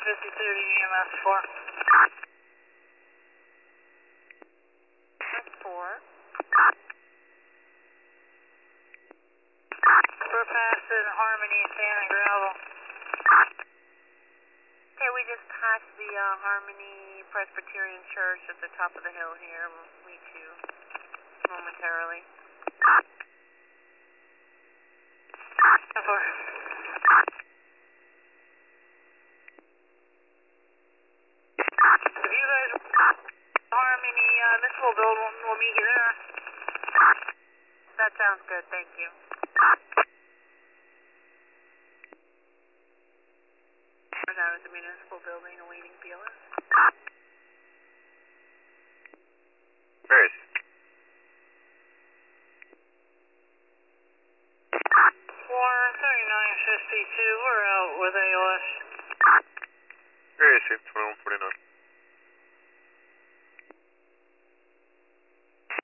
52 to EMS 4. That's 4. We're passing Harmony, Sand and Gravel. Okay, we just passed the Harmony Presbyterian Church at the top of the hill here. We'll meet you momentarily. 4. If you guys Harmony Municipal Building, we'll meet you there. That sounds good, thank you. We're down at the municipal building awaiting BLS. Where is it? 43952, we're out with AOS. Where is it? 2149.